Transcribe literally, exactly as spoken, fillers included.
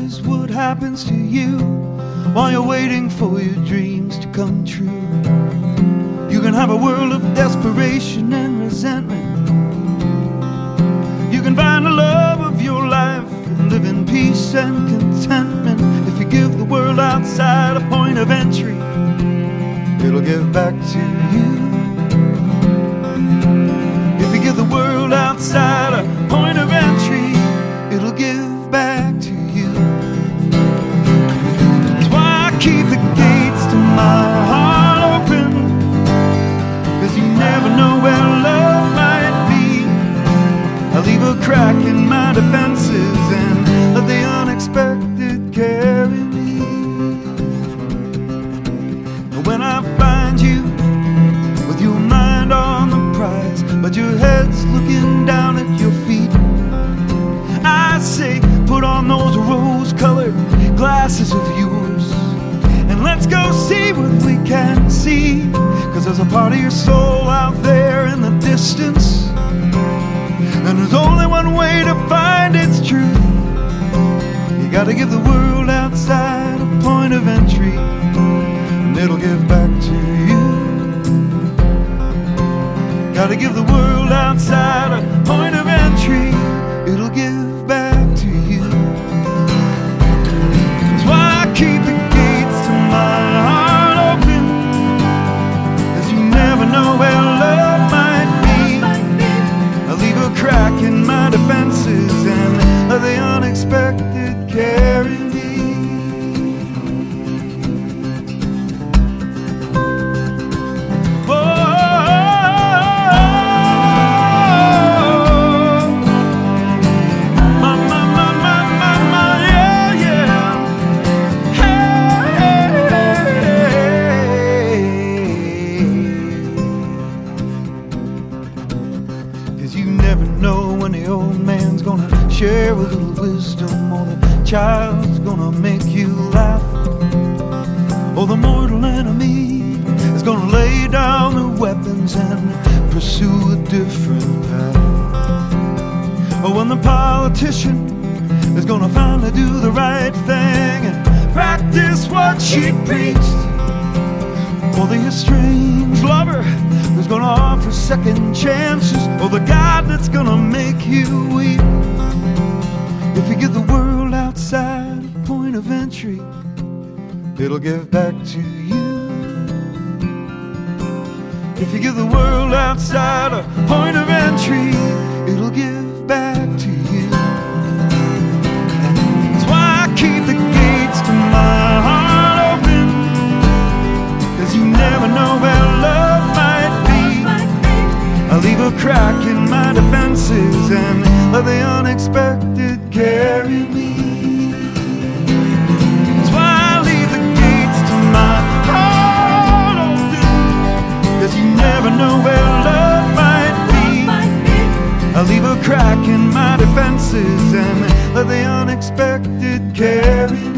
is what happens to you while you're waiting for your dreams to come true. You can have a world of desperation and resentment. You can find the love of your life and live in peace and contentment. If you give the world outside a point of entry, it'll give back to you. If you give the world outside a point of entry, it'll give back to you. That's why I keep the gates to my heart open, 'cause you never know where love might be. I leave a crack in my defenses and let the unexpected carry me. And when I find you with your mind on the prize, but your head's looking down at your feet, I say, put on those rose-colored glasses of yours and let's go see what we can see. 'Cause there's a part of your soul out there in the distance, and there's only one way to find its truth. You gotta give the world outside a point of entry, and it'll give back to you. Gotta give the world outside a point of entry, it'll give back to you. That's why I keep the gates to my heart open, 'cause you never know where love might be. I leave a crack in my defenses and let the unexpected carry me. Share a little wisdom, or the child's gonna make you laugh, or the mortal enemy is gonna lay down their weapons and pursue a different path, or when the politician is gonna finally do the right thing and practice what she preached, or the estranged lover who's gonna offer second chances, or the God that's gonna make you weep. If you give the world outside a point of entry, it'll give back to you. If you give the world outside a point of entry, it'll give back to you. That's why I keep the gates to my heart open, 'cause you never know where love might be. I leave a crack in my defenses and let the unexpected carry me. That's why I leave the gates to my heart open, 'cause you never know where love might be. I leave a crack in my defenses and let the unexpected carry me.